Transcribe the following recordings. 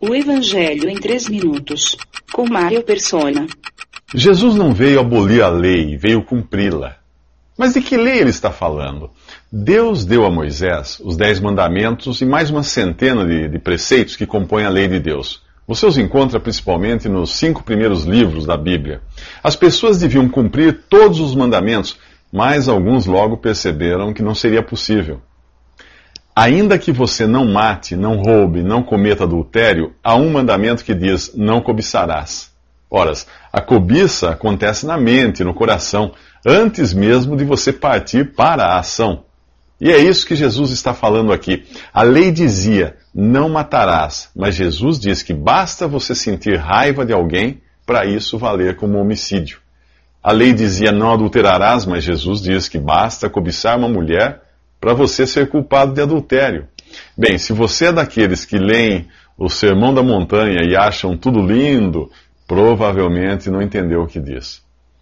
O Evangelho em 3 minutos, com Mário Persona. Jesus não veio abolir a lei, veio cumpri-la. Mas de que lei ele está falando? Deus deu a Moisés os 10 mandamentos e mais uma centena de preceitos que compõem a lei de Deus. Você os encontra principalmente nos 5 primeiros livros da Bíblia. As pessoas deviam cumprir todos os mandamentos, mas alguns logo perceberam que não seria possível. Ainda que você não mate, não roube, não cometa adultério, há um mandamento que diz: não cobiçarás. Ora, a cobiça acontece na mente, no coração, antes mesmo de você partir para a ação. E é isso que Jesus está falando aqui. A lei dizia: não matarás, mas Jesus diz que basta você sentir raiva de alguém para isso valer como homicídio. A lei dizia: não adulterarás, mas Jesus diz que basta cobiçar uma mulher para você ser culpado de adultério. Bem, se você é daqueles que leem o Sermão da Montanha e acham tudo lindo, provavelmente não entendeu o que diz.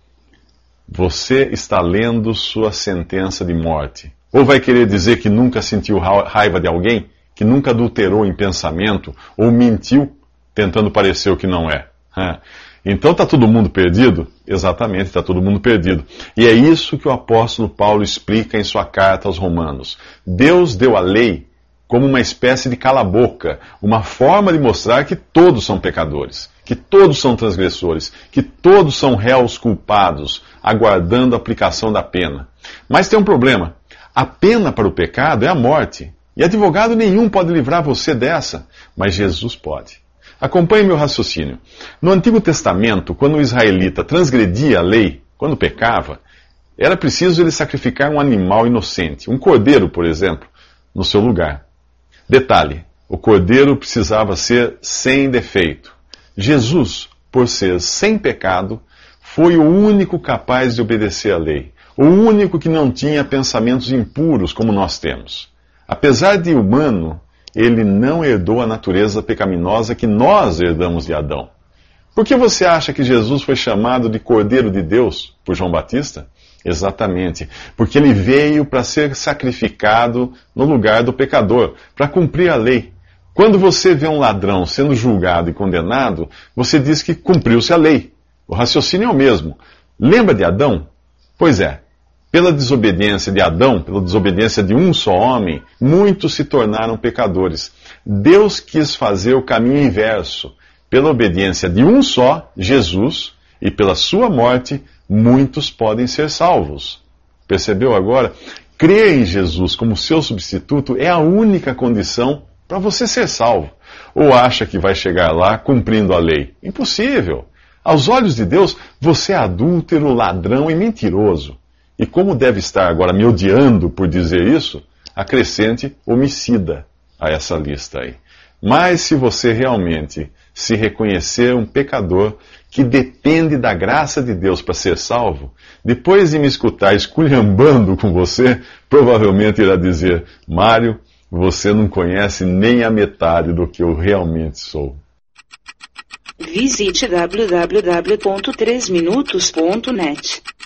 Você está lendo sua sentença de morte. Ou vai querer dizer que nunca sentiu raiva de alguém, que nunca adulterou em pensamento, ou mentiu tentando parecer o que não é. Então está todo mundo perdido? Exatamente, está todo mundo perdido. E é isso que o apóstolo Paulo explica em sua carta aos Romanos. Deus deu a lei como uma espécie de cala-boca, uma forma de mostrar que todos são pecadores, que todos são transgressores, que todos são réus culpados, aguardando a aplicação da pena. Mas tem um problema. A pena para o pecado é a morte. E advogado nenhum pode livrar você dessa, mas Jesus pode. Acompanhe meu raciocínio. No Antigo Testamento, quando o israelita transgredia a lei, quando pecava, era preciso ele sacrificar um animal inocente, um cordeiro, por exemplo, no seu lugar. Detalhe, o cordeiro precisava ser sem defeito. Jesus, por ser sem pecado, foi o único capaz de obedecer à lei, o único que não tinha pensamentos impuros como nós temos. Apesar de humano, ele não herdou a natureza pecaminosa que nós herdamos de Adão. Por que você acha que Jesus foi chamado de Cordeiro de Deus por João Batista? Exatamente, porque ele veio para ser sacrificado no lugar do pecador, para cumprir a lei. Quando você vê um ladrão sendo julgado e condenado, você diz que cumpriu-se a lei. O raciocínio é o mesmo. Lembra de Adão? Pois é. Pela desobediência de Adão, pela desobediência de um só homem, muitos se tornaram pecadores. Deus quis fazer o caminho inverso. Pela obediência de um só, Jesus, e pela sua morte, muitos podem ser salvos. Percebeu agora? Crer em Jesus como seu substituto é a única condição para você ser salvo. Ou acha que vai chegar lá cumprindo a lei? Impossível. Aos olhos de Deus, você é adúltero, ladrão e mentiroso. E como deve estar agora me odiando por dizer isso, acrescente homicida a essa lista aí. Mas se você realmente se reconhecer um pecador que depende da graça de Deus para ser salvo, depois de me escutar esculhambando com você, provavelmente irá dizer: Mário, você não conhece nem a metade do que eu realmente sou. Visite www.3minutos.net.